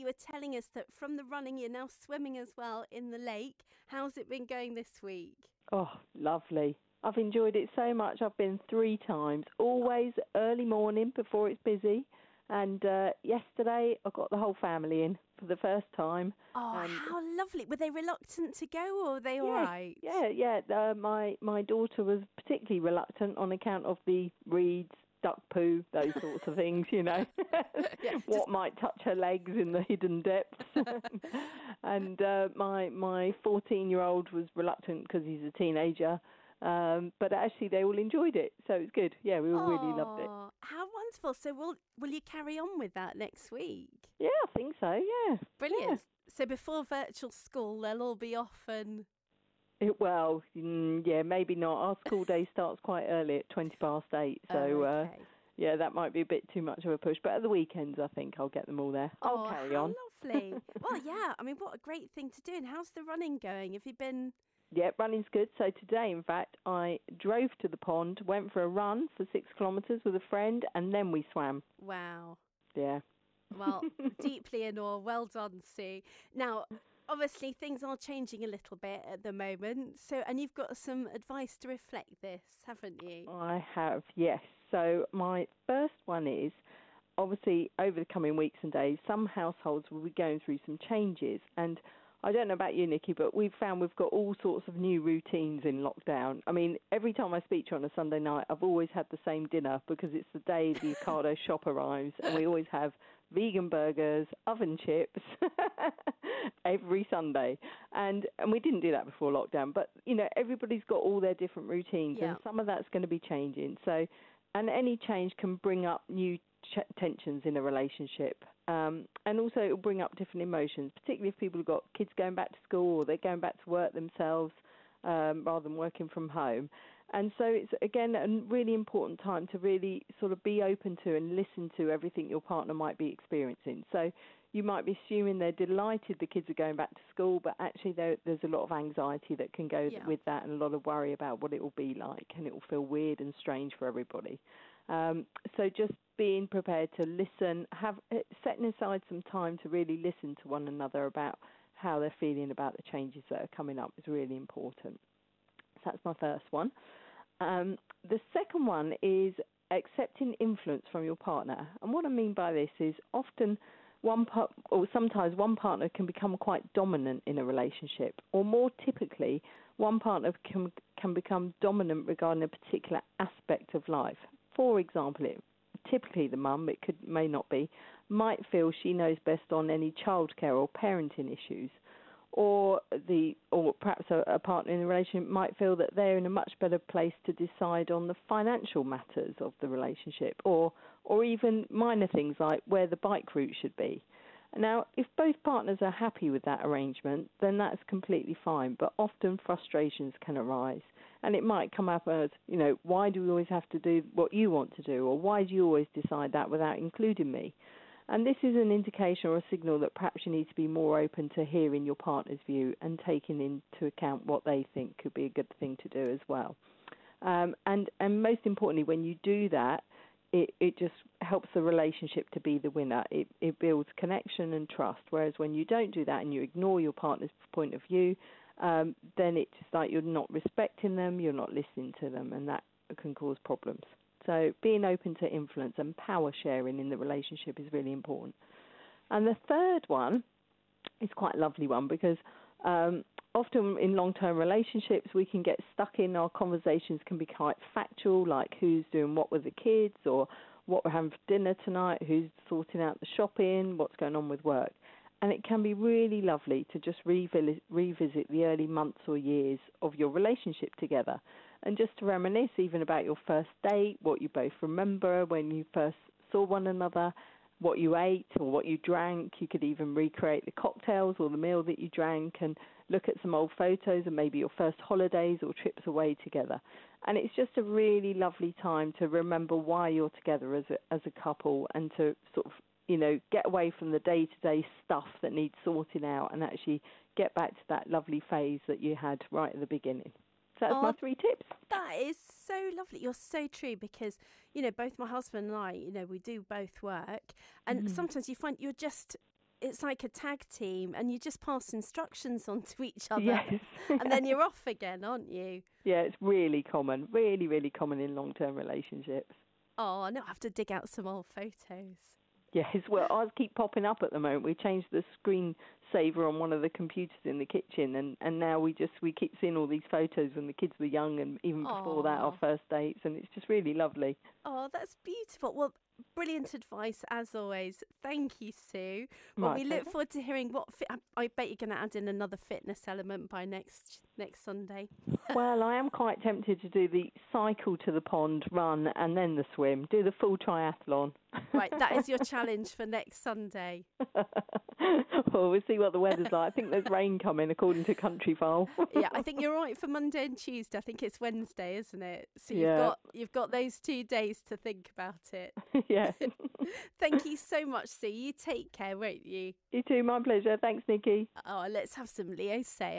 you were telling us that from the running, you're now swimming as well in the lake. How's it been going this week? Oh, lovely. I've enjoyed it so much. I've been 3 times, always early morning before it's busy. And yesterday I got the whole family in for the first time. Oh, And how lovely. Were they reluctant to go or were they all right? Yeah. My daughter was particularly reluctant on account of the reeds, duck poo, those sorts of things, what might touch her legs in the hidden depths. And my 14-year-old was reluctant because he's a teenager. But actually they all enjoyed it, so it was good. Yeah, we all really loved it. How wonderful. So will you carry on with that next week? Yeah, I think so, yeah. Brilliant. Yeah. So before virtual school, they'll all be off and... Maybe not. Our school day starts quite early at 8:20. So, okay. That might be a bit too much of a push. But at the weekends, I think I'll get them all there. I'll carry on. Lovely. Well, yeah, I mean, what a great thing to do. And how's the running going? Have you been... Yeah, running's good. So today, in fact, I drove to the pond, went for a run for 6 kilometres with a friend, and then we swam. Wow. Yeah. Well, deeply in awe. Well done, Sue. Now, obviously, things are changing a little bit at the moment. And you've got some advice to reflect this, haven't you? I have, yes. So my first one is, obviously, over the coming weeks and days, some households will be going through some changes. And I don't know about you, Nikki, but we've found we've got all sorts of new routines in lockdown. I mean, every time I speak to you on a Sunday night, I've always had the same dinner because it's the day the Ocado shop arrives, and we always have vegan burgers, oven chips every Sunday. And we didn't do that before lockdown, but, everybody's got all their different routines, and some of that's going to be changing. So, and any change can bring up new tensions in a relationship. And also it will bring up different emotions, particularly if people have got kids going back to school or they're going back to work themselves rather than working from home. And so it's, again, a really important time to really sort of be open to and listen to everything your partner might be experiencing. So you might be assuming they're delighted the kids are going back to school, but actually there's a lot of anxiety that can go with that and a lot of worry about what it will be like, and it will feel weird and strange for everybody. So just being prepared to listen, setting aside some time to really listen to one another about how they're feeling about the changes that are coming up is really important. So that's my first one. The second one is accepting influence from your partner. And what I mean by this is often sometimes one partner can become quite dominant in a relationship, or more typically, one partner can become dominant regarding a particular aspect of life. For example, typically the mum, may not be, might feel she knows best on any childcare or parenting issues, or perhaps a partner in the relationship might feel that they're in a much better place to decide on the financial matters of the relationship, or even minor things like where the bike route should be. Now, if both partners are happy with that arrangement, then that's completely fine, but often frustrations can arise. And it might come up as, why do we always have to do what you want to do? Or why do you always decide that without including me? And this is an indication or a signal that perhaps you need to be more open to hearing your partner's view and taking into account what they think could be a good thing to do as well. And most importantly, when you do that, it just helps the relationship to be the winner. It builds connection and trust, whereas when you don't do that and you ignore your partner's point of view, then it's just like you're not respecting them, you're not listening to them, and that can cause problems. So being open to influence and power sharing in the relationship is really important. And the third one is quite a lovely one because often in long-term relationships we can get stuck in, our conversations can be quite factual, like who's doing what with the kids or what we're having for dinner tonight, who's sorting out the shopping, what's going on with work. And it can be really lovely to just revisit the early months or years of your relationship together and just to reminisce even about your first date, what you both remember when you first saw one another, what you ate or what you drank. You could even recreate the cocktails or the meal that you drank and look at some old photos and maybe your first holidays or trips away together. And it's just a really lovely time to remember why you're together as a couple and to sort of get away from the day-to-day stuff that needs sorting out and actually get back to that lovely phase that you had right at the beginning. So that's my 3 tips. That is so lovely. You're so true because, both my husband and I, we do both work. And sometimes you find you're just it's like a tag team, and you just pass instructions on to each other, Yes. and then you're off again, aren't you? Yeah, it's really common, really, really common in long-term relationships. Oh, no, I have to dig out some old photos. Yes, well, ours keep popping up at the moment. We changed the screen saver on one of the computers in the kitchen, and now we keep seeing all these photos when the kids were young, and even before that, our Oh. first dates, and it's just really lovely. Oh, that's beautiful. Well, brilliant advice as always. Thank you, Sue. Well, My we pleasure. look forward to hearing what I bet you're going to add in another fitness element by next Sunday. Well, I am quite tempted to do the cycle to the pond, run, and then the swim. Do the full triathlon. Right, that is your challenge for next Sunday. Well, we'll see what the weather's like. I think there's rain coming, according to Countryfile. Yeah, I think you're right for Monday and Tuesday. I think it's Wednesday, isn't it? So Yeah. you've got those 2 days to think about it. Yeah. Thank you so much, Sue. You take care, won't you? You too, my pleasure. Thanks, Nikki. Oh, let's have some Leo Say.